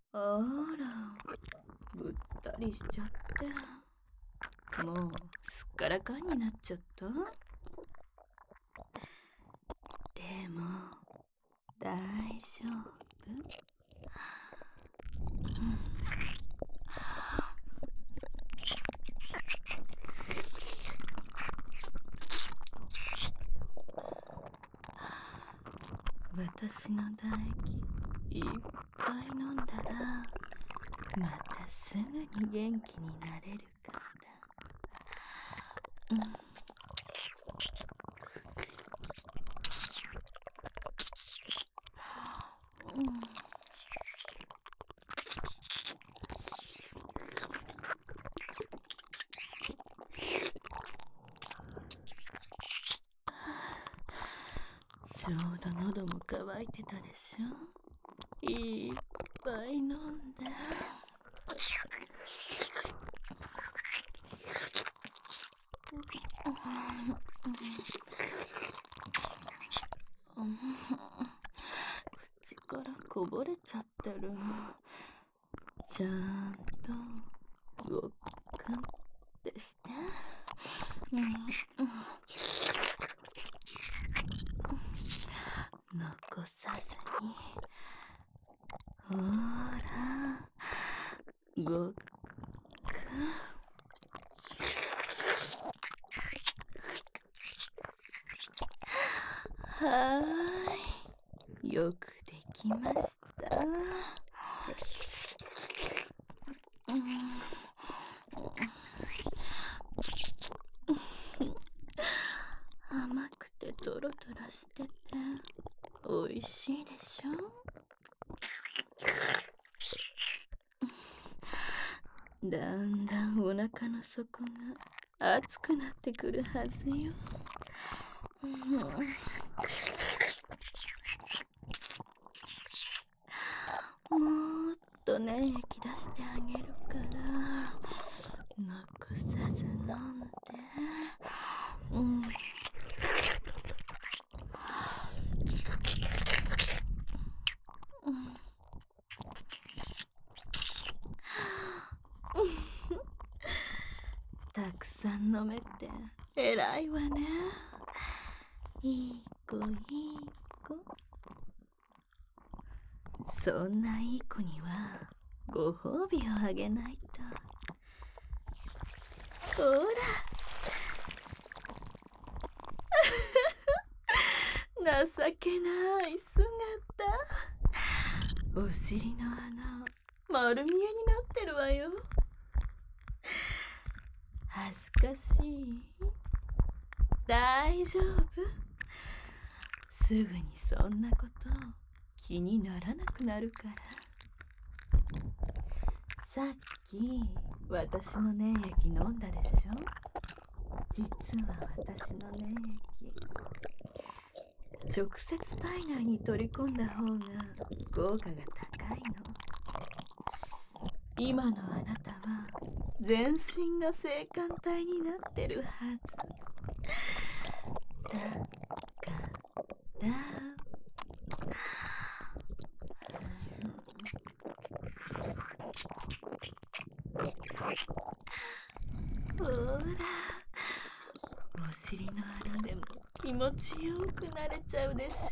あら、ぐったりしちゃって。もうすっからかんになっちゃった。でも大丈夫。私の唾液いっぱい飲んだらまたすぐに元気になれるから。ちょうど喉も渇いてたでしょ。いっぱい飲んで。口からこぼれちゃってる。ちゃんとごっくんってして。残さずに。ほら、ごっくん。はーい、よくできました。甘くてトロトロしてて美味しいでしょ。だんだんお腹の底が熱くなってくるはずよ。もっと粘液出してあげるから残さず飲んで。たくさん飲めて偉いわね。いい子いい子。そんないい子にはご褒美をあげないと。ほら情けない姿。お尻の穴丸見えになってるわよ。恥ずかしい？大丈夫。すぐにそんなこと気にならなくなるから。さっき私の粘液飲んだでしょ。実は私の粘液直接体内に取り込んだ方が効果が高いの。今のあなたは全身が性感帯になってるはず。だからほら、お尻の穴でも気持ちよくなれちゃうでしょ。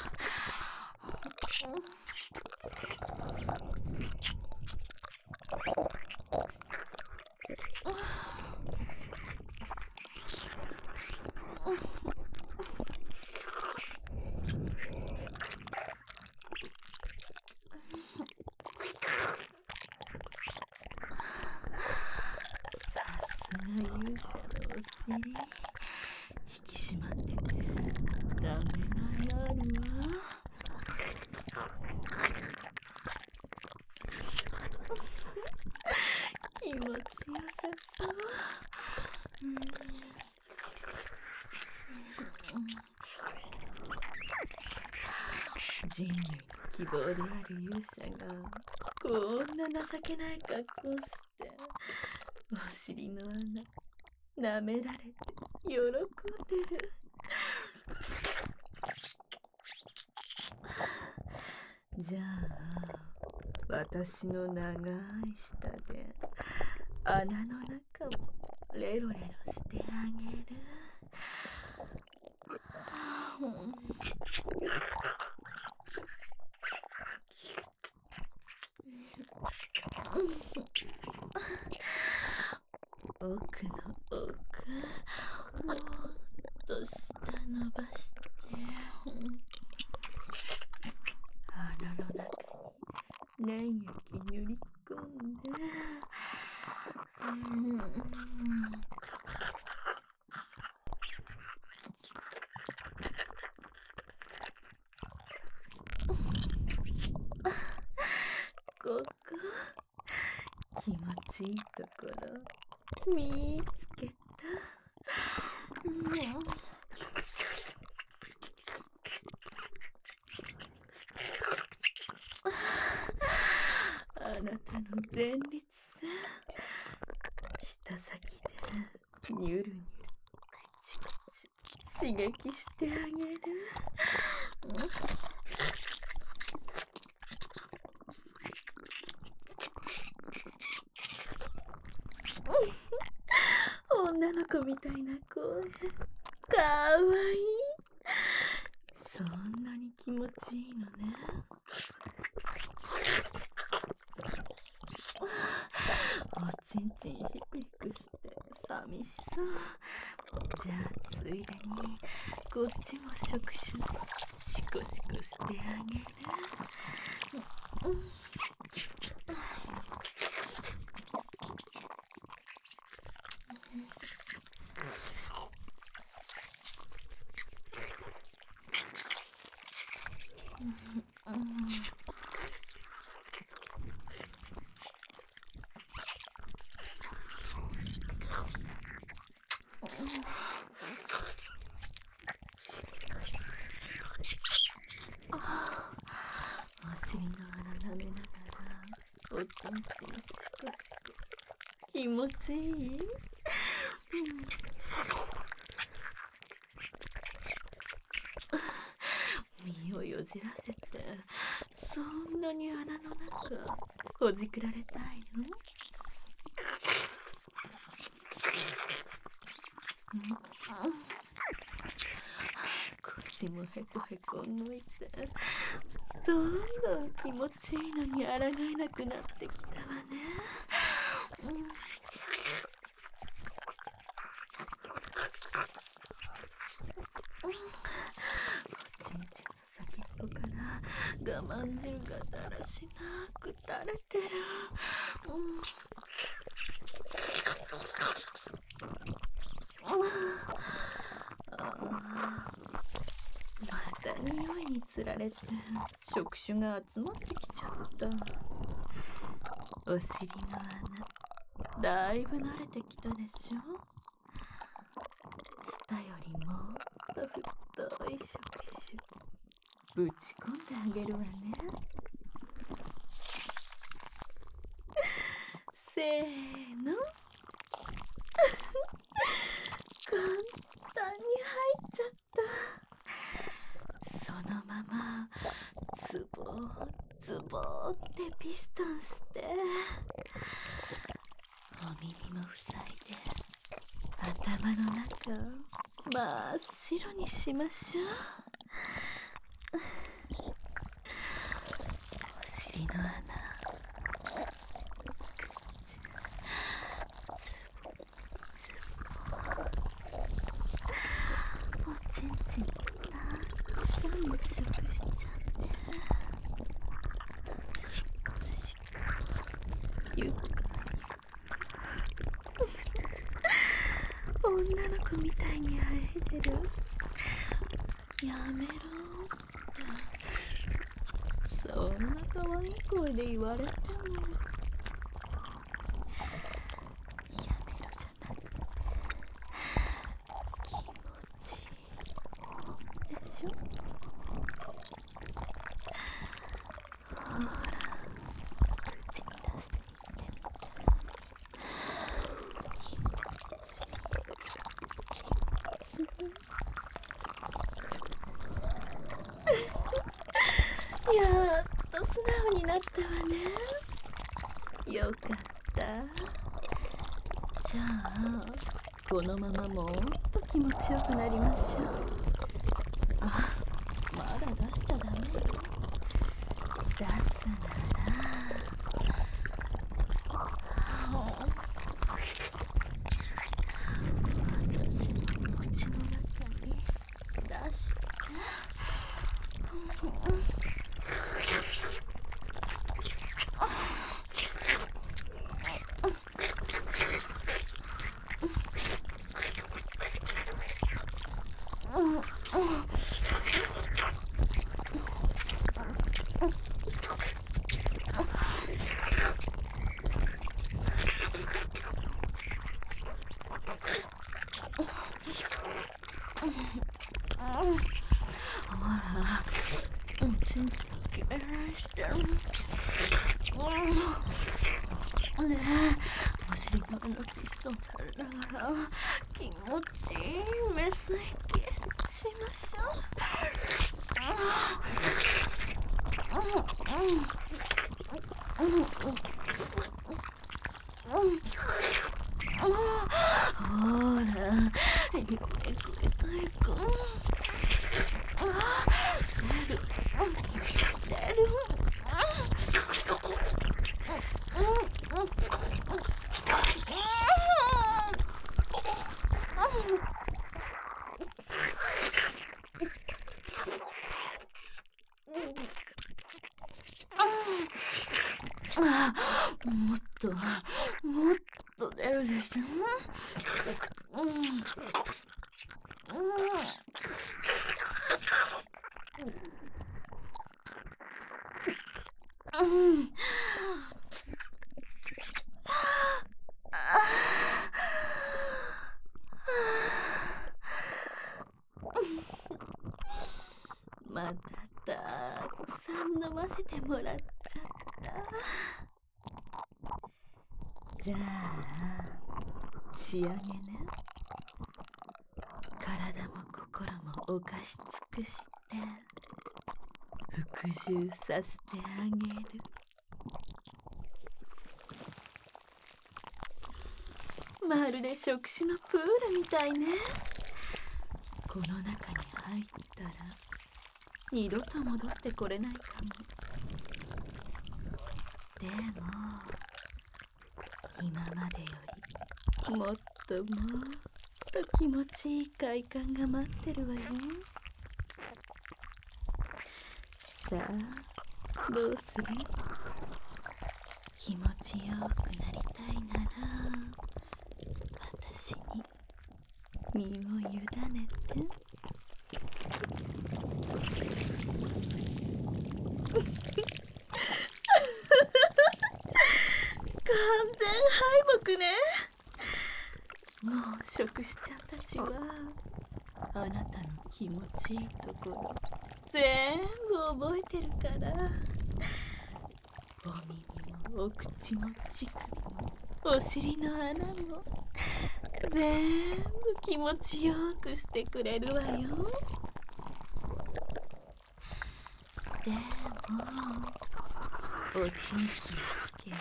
さすが勇者のお尻、引き締まっててダメがいあるわ。気持ちよさそう。人類に希望である勇者がこんな情けない格好してお尻の穴舐められて喜んでる。じゃあ私の長い舌で穴の中をレロレロしてあげる。奥の奥、もっと舌伸ばして、鼻の中に粘液塗り込んで、ここ気持ちいいところ見つけた。あなたの前立腺、舌先でニュルニュル刺激してあげる。女の子みたいな声、かわいい。そんなに気持ちいいのね。おちんちんヒクヒクして寂しそう。じゃあついでにこっちも触手シコシコしてあげる。お尻の穴舐めながらおちんちんシコシコ。気持ちいい？身をよじらせて、そんなに穴の中ほじくられたいの？腰もへこへこ動いて、どんどん気持ちいいのに抗えなくなってきたわね。おちんちんの先っぽから我慢汁がだらしなく垂れてる。また匂いにつられて触手が集まってきちゃった。お尻の穴、だいぶ慣れてきたでしょ。舌よりもっと太い触手ぶち込んであげるわね。せーの。簡単に入っちゃった。そのままズボーズボーってピストンして、お耳も塞いで頭の中を真っ白にしましょう。お尻の穴、おちんちんたくさん無色しちゃって、シコシコゆっくり。女の子みたいにあえてる。やめろってそんな可愛い声で言われても。やめろじゃなくて気持ちいいでしょ。ほら口に出してみて。気持ちいい。やっと素直になったしたわね。よかった。じゃあこのままもっと気持ちよくなりましょう。あ、まだ出しちゃダメよ。出すならねえ、お尻のピストンされながら気持ちいいメス息しましょう。ほら、リクリクリクリク。出る。もっと出るでしょ。またたくさん飲ませてもらっちゃった。じゃあ仕上げね。体も心もお貸し尽くして服従させてあげる。まるで触手のプールみたいね。この中に入ったら二度と戻ってこれないかも。でも今までよりもっと気持ちいい快感が待ってるわよ。さあどうする？気持ちよくなりたいなら私に身を委ねて。完全敗北ね。もう職種ちゃんたちはあなたの気持ちいいところ全部覚えてるから、お耳もお口も乳首もお尻の穴も全部気持ちよくしてくれるわよ。でもおちんちんだけは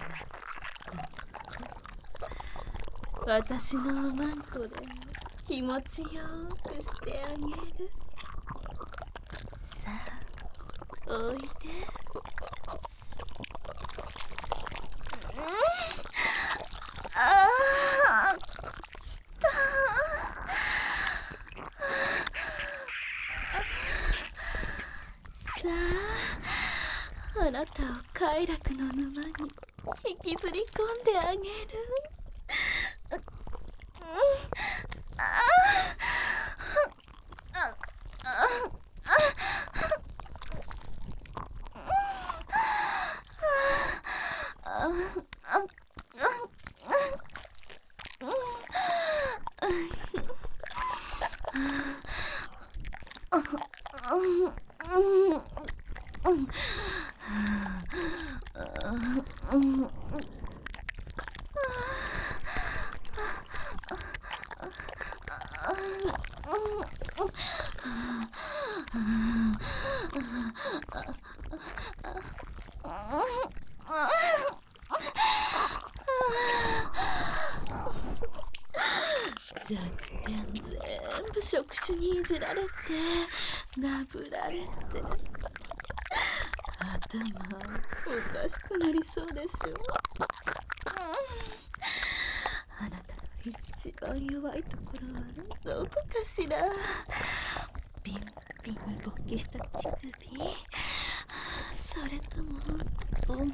私のおまんこで気持ちよくしてあげる。さあおいで。さああなたを快楽の沼に引きずり込んであげる。 弱点全部触手にいじられてなぶられて頭おかしくなりそうでしょ。あなたの一番弱いところはどこかしら。ピンピンに勃起した乳首、それともお耳。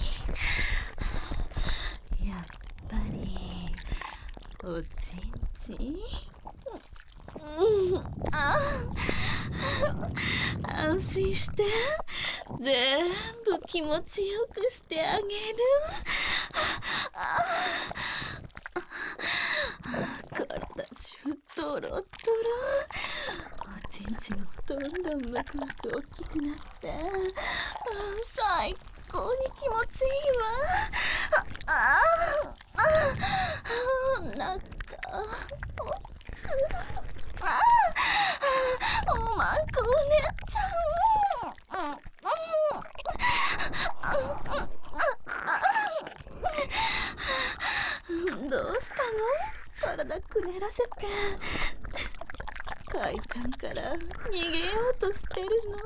やっぱりおちんちん。安心して、全部気持ちよくしてあげる。体中トロトロ。おちんちんもどんどんむくむく大きくなって、最高に気持ちいいわ。なんかおまんこお姉ちゃん。どうしたの？体くねらせて。快感から逃げようとしてるの？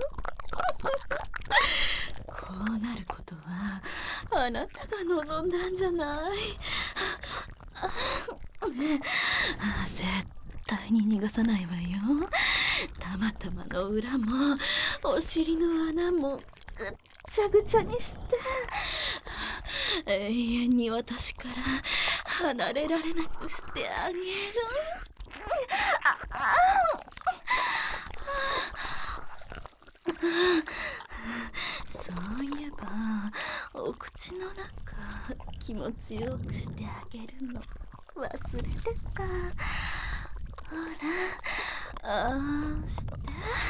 こうなることはあなたが望んだんじゃない。絶対に逃がさないわよ。たまたまの裏もお尻の穴もぐっちゃぐちゃにして、永遠に私から離れられなくしてあげる。そういえばお口の中気持ちよくしてあげるの忘れてた。ほら、ああして。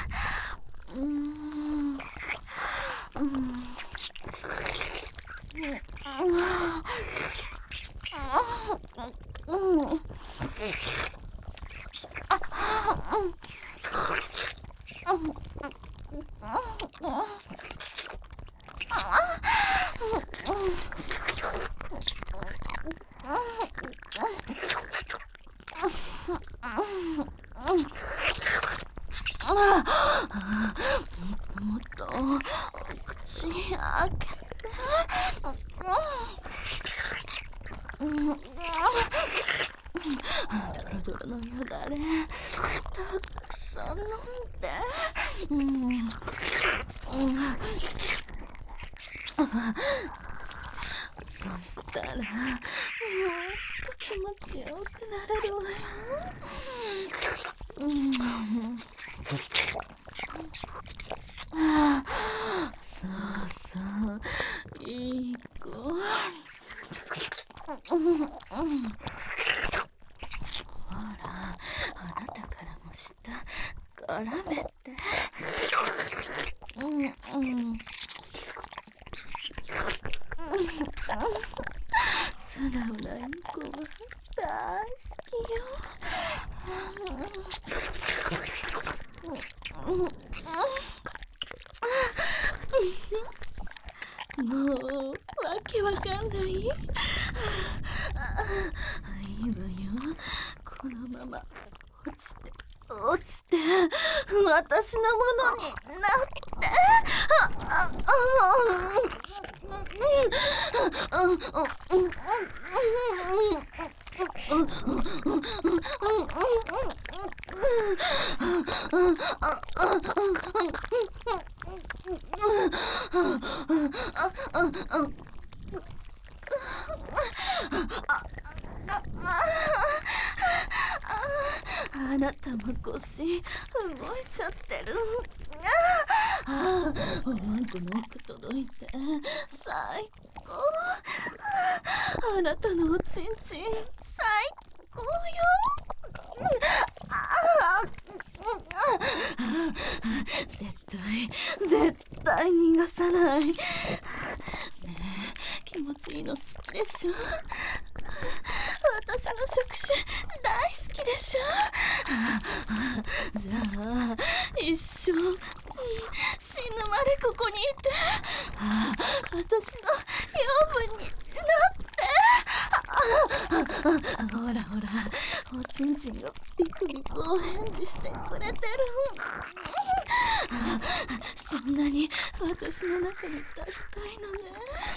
もっと口開けて。ドロドロのよだれたくさん飲んで。そしたらもっと気持ちよくなれるわよ。そうそう、いい子。ほら、あなたからも舌絡めて。素直なインコは大好きよ。もうわけわかんない。いいわよ、このまま落ちて私のものになって。あなたも腰動いちゃってる。おまんこの奥届いて最高。あなたのおちんちん最高よ。絶対逃がさない。ねえ、気持ちいいの好きでしょ。私の触手大好きでしょ。じゃあ一生死ぬまでここにいて、私の養分になって。ほらほらおちんちんがビクビクお返事してくれてる。そんなに私の中に出したいのね。